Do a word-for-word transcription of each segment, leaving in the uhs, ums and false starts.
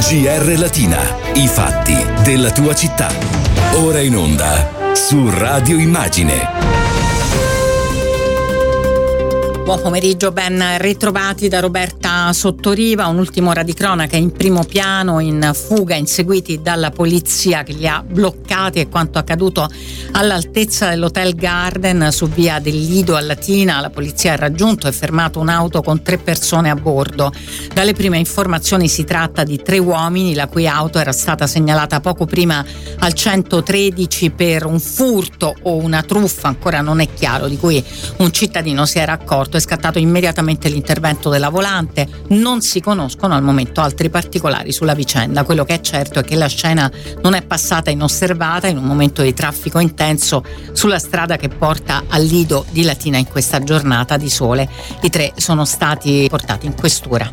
G R Latina, i fatti della tua città. Ora in onda su Radio Immagine. Buon pomeriggio, ben ritrovati da Roberta Sottoriva. Un'ultima ora di cronaca in primo piano, in fuga, inseguiti dalla polizia che li ha bloccati, e quanto accaduto all'altezza dell'Hotel Garden su via del Lido a Latina. La polizia ha raggiunto e fermato un'auto con tre persone a bordo. Dalle prime informazioni si tratta di tre uomini la cui auto era stata segnalata poco prima al centotredici per un furto o una truffa, ancora non è chiaro, di cui un cittadino si era accorto. È scattato immediatamente l'intervento della volante. Non si conoscono al momento altri particolari sulla vicenda. Quello che è certo è che la scena non è passata inosservata in un momento di traffico intenso sulla strada che porta al Lido di Latina in questa giornata di sole. I tre sono stati portati in questura.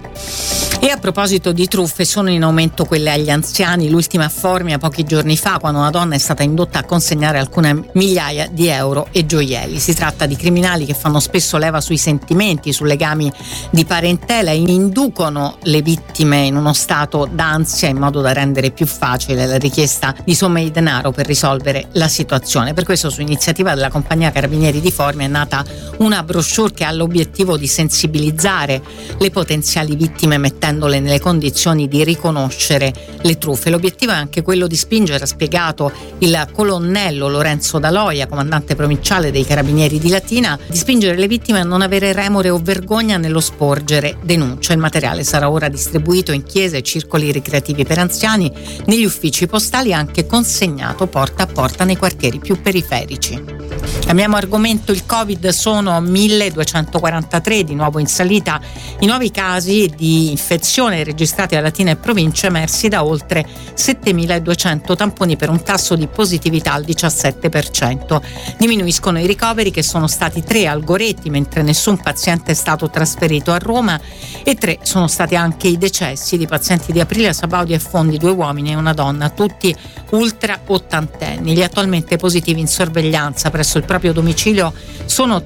E a proposito di truffe, sono in aumento quelle agli anziani. L'ultima a Formia pochi giorni fa, quando una donna è stata indotta a consegnare alcune migliaia di euro e gioielli. Si tratta di criminali che fanno spesso leva sui sentimenti, su legami di parentela, e inducono le vittime in uno stato d'ansia in modo da rendere più facile la richiesta di somme di denaro per risolvere la situazione. Per questo, su iniziativa della compagnia Carabinieri di Formia, è nata una brochure che ha l'obiettivo di sensibilizzare le potenziali vittime, mettendole nelle condizioni di riconoscere le truffe. L'obiettivo è anche quello di spingere, ha spiegato il colonnello Lorenzo Daloia, comandante provinciale dei Carabinieri di Latina, di spingere le vittime a non avere remore o vergogna nello sporgere denuncia. Il materiale sarà ora distribuito in chiese e circoli ricreativi per anziani, negli uffici postali, e anche consegnato porta a porta nei quartieri più periferici. Cambiamo argomento. Il Covid: sono milleduecentoquarantatré, di nuovo in salita i nuovi casi di infezione registrati a Latina e provincia, emersi da oltre settemiladuecento tamponi, per un tasso di positività al diciassette per cento. Diminuiscono i ricoveri, che sono stati tre al Goretti, mentre nessun paziente è stato trasferito a Roma, e tre sono stati anche i decessi di pazienti di Aprilia, Sabaudia e Fondi, due uomini e una donna, tutti ultra ottantenni. Gli attualmente positivi in sorveglianza presso il proprio domicilio sono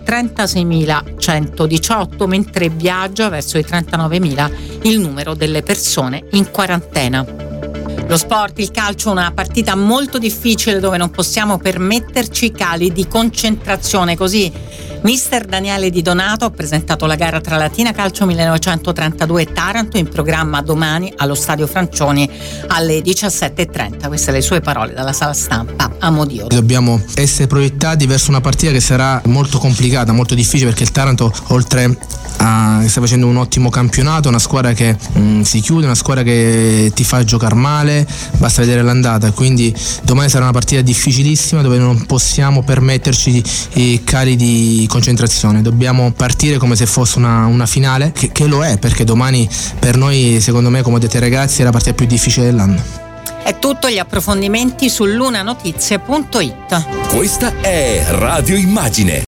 trentaseimilacentodiciotto, mentre viaggia verso i trentanovemila il numero delle persone in quarantena. Lo sport, il calcio, una partita molto difficile dove non possiamo permetterci cali di concentrazione. Così mister Daniele Di Donato ha presentato la gara tra Latina Calcio millenovecentotrentadue e Taranto, in programma domani allo Stadio Francioni alle diciassette e trenta. Queste le sue parole dalla sala stampa a Modio. Dobbiamo essere proiettati verso una partita che sarà molto complicata, molto difficile, perché il Taranto, oltre a sta facendo un ottimo campionato, una squadra che mh, si chiude, una squadra che ti fa giocare male, basta vedere l'andata. Quindi domani sarà una partita difficilissima dove non possiamo permetterci i cali di concentrazione. Dobbiamo partire come se fosse una, una finale, che, che lo è, perché domani per noi, secondo me, come ho detto ai ragazzi, è la partita più difficile dell'anno. È tutto. Gli approfondimenti su lunanotizie punto it. Questa è Radio Immagine.